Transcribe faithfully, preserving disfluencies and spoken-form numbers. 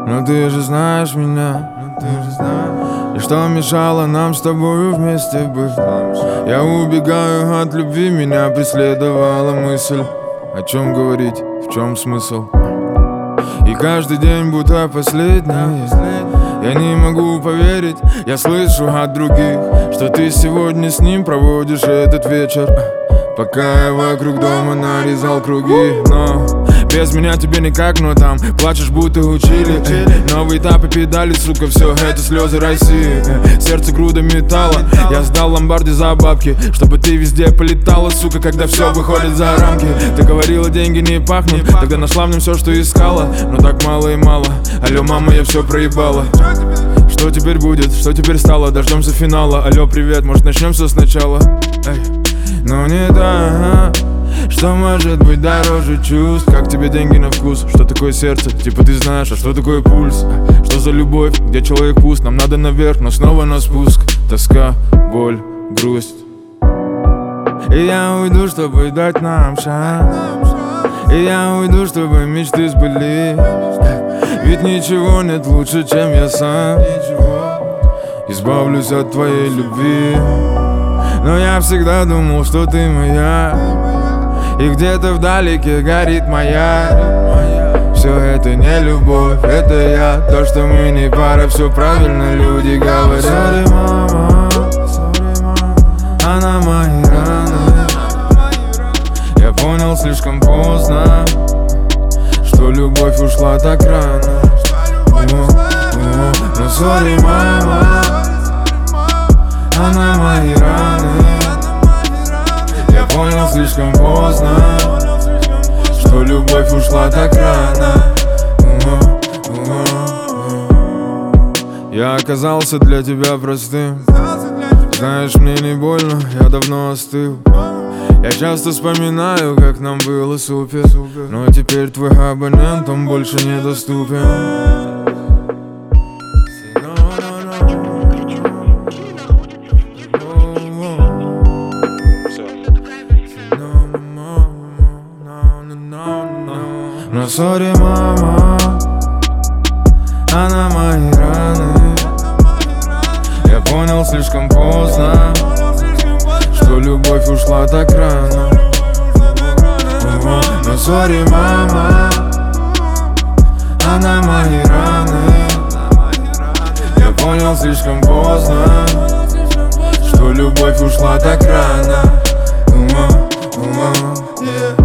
Но ты же знаешь меня, но ты же знаешь. И что мешало нам с тобою вместе быть? Я убегаю от любви, меня преследовала мысль. О чем говорить, в чем смысл? И каждый день будто последний. Я не могу поверить, я слышу от других, что ты сегодня с ним проводишь этот вечер. Пока я вокруг дома нарезал круги. Но без меня тебе никак, но там плачешь, будто учили. Новые этапы педали, сука, все это слезы России. Сердце груда металла, я сдал ломбарди за бабки, чтобы ты везде полетала, сука, когда все выходит за рамки. Ты говорила, деньги не пахнут, тогда нашла в нем все, что искала. Но так мало и мало, алло, мама, я все проебала. Что теперь будет, что теперь стало, дождемся финала. Алло, привет, может начнем все сначала? Эй. Но не так, что может быть дороже чувств? Как тебе деньги на вкус? Что такое сердце? Типа ты знаешь, а что такое пульс? Что за любовь? Где человек пуст? Нам надо наверх, но снова на спуск. Тоска, боль, грусть. И я уйду, чтобы дать нам шанс. И я уйду, чтобы мечты сбылись. Ведь ничего нет лучше, чем я сам. Избавлюсь от твоей любви. Но я всегда думал, что ты моя. И где-то вдалеке горит моя. Все это не любовь, это я. То, что мы не пара, все правильно люди говорят. Sorry, мама, она мои раны. Я понял слишком поздно, что любовь ушла так рано. Но sorry, мама, она мои раны. Я понял слишком поздно, что любовь ушла так рано. Я оказался для тебя простым. Знаешь, мне не больно, я давно остыл. Я часто вспоминаю, как нам было супер. Но теперь твой абонент, он больше недоступен. Но sorry, мама, она мои раны. Я понял слишком поздно, что любовь ушла так рано. Но sorry, мама, она мои раны. Я понял слишком поздно, что любовь ушла так рано. Yeah.